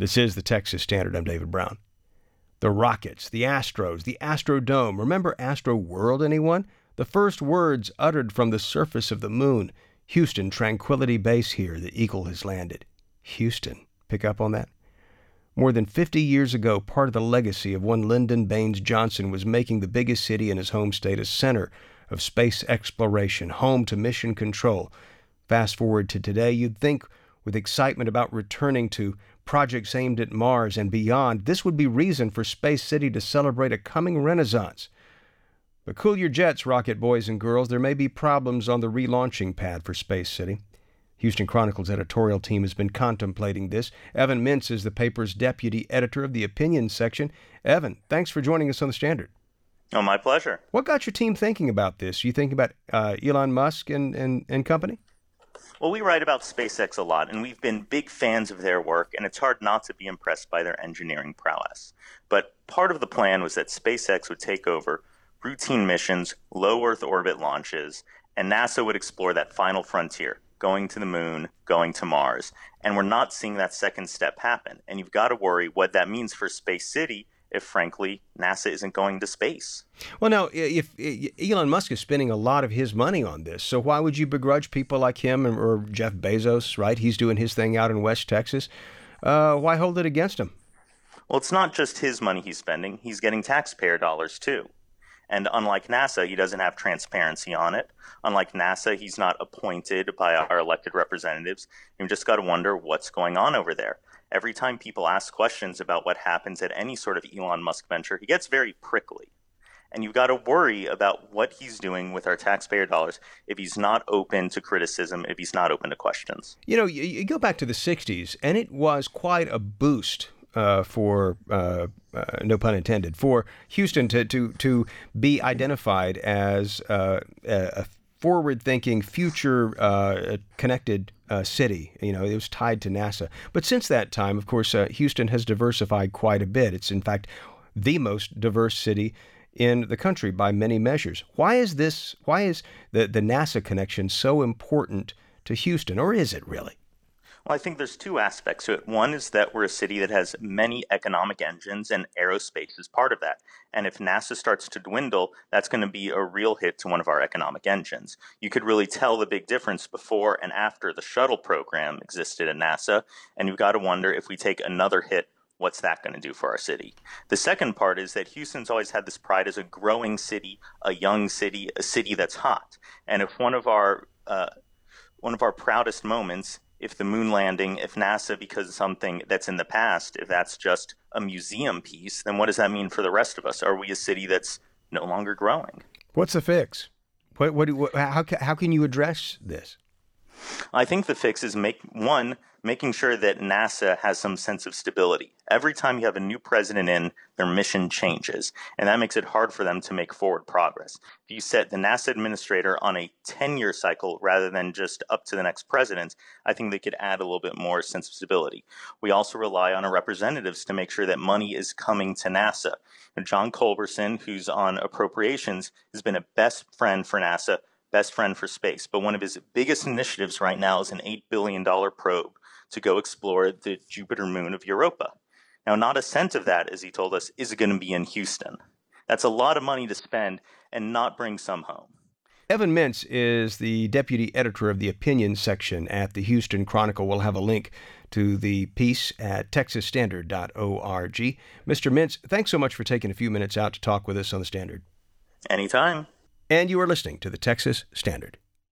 This is the Texas Standard. I'm David Brown. The Rockets, the Astros, the Astrodome. Remember Astro World, anyone? The first words uttered from the surface of the moon. Houston, Tranquility Base here. The Eagle has landed. Houston. Pick up on that? More than 50 years ago, part of the legacy of one Lyndon Baines Johnson was making the biggest city in his home state a center of space exploration, home to mission control. Fast forward to today, you'd think with excitement about returning to projects aimed at Mars and beyond, this would be reason for Space City to celebrate a coming renaissance. But cool your jets, rocket boys and girls. There may be problems on the relaunching pad for Space City. Houston Chronicle's editorial team has been contemplating this. Evan Mintz is the paper's deputy editor of the opinion section. Evan, thanks for joining us on the Standard. Oh, my pleasure. What got your team thinking about this? You thinking about Elon Musk and company? Well, we write about SpaceX a lot, and we've been big fans of their work, and it's hard not to be impressed by their engineering prowess. But part of the plan was that SpaceX would take over routine missions, low Earth orbit launches, and NASA would explore that final frontier, going to the moon, going to Mars. And we're not seeing that second step happen. And you've got to worry what that means for Space City if, frankly, NASA isn't going to space. Well, now, if Elon Musk is spending a lot of his money on this, so why would you begrudge people like him or Jeff Bezos, right? He's doing his thing out in West Texas. Why hold it against him? Well, it's not just his money he's spending. He's getting taxpayer dollars, too. And unlike NASA, he doesn't have transparency on it. Unlike NASA, he's not appointed by our elected representatives. You've just got to wonder what's going on over there. Every time people ask questions about what happens at any sort of Elon Musk venture, he gets very prickly. And you've got to worry about what he's doing with our taxpayer dollars if he's not open to criticism, if he's not open to questions. You know, you go back to the 60s, and it was quite a boost for no pun intended, for Houston to be identified as a forward-thinking, future connected city. You know, it was tied to NASA. But since that time, of course, Houston has diversified quite a bit. It's, in fact, the most diverse city in the country by many measures. Why is the NASA connection so important to Houston, or is it really? Well, I think there's two aspects to it. One is that we're a city that has many economic engines, and aerospace is part of that. And if NASA starts to dwindle, that's going to be a real hit to one of our economic engines. You could really tell the big difference before and after the shuttle program existed at NASA, and you've got to wonder if we take another hit, what's that going to do for our city? The second part is that Houston's always had this pride as a growing city, a young city, a city that's hot. And if one of our proudest moments, if the moon landing, if NASA, because of something that's in the past, if that's just a museum piece, then what does that mean for the rest of us? Are we a city that's no longer growing? What's the fix? How can you address this? I think the fix is making sure that NASA has some sense of stability. Every time you have a new president in, their mission changes, and that makes it hard for them to make forward progress. If you set the NASA administrator on a 10-year cycle rather than just up to the next president, I think they could add a little bit more sense of stability. We also rely on our representatives to make sure that money is coming to NASA. And John Culberson, who's on appropriations, has been a best friend for NASA, best friend for space. But one of his biggest initiatives right now is an $8 billion probe to go explore the Jupiter moon of Europa. Now, not a cent of that, as he told us, is going to be in Houston. That's a lot of money to spend and not bring some home. Evan Mintz is the deputy editor of the opinion section at the Houston Chronicle. We'll have a link to the piece at texasstandard.org. Mr. Mintz, thanks so much for taking a few minutes out to talk with us on the Standard. Anytime. And you are listening to the Texas Standard.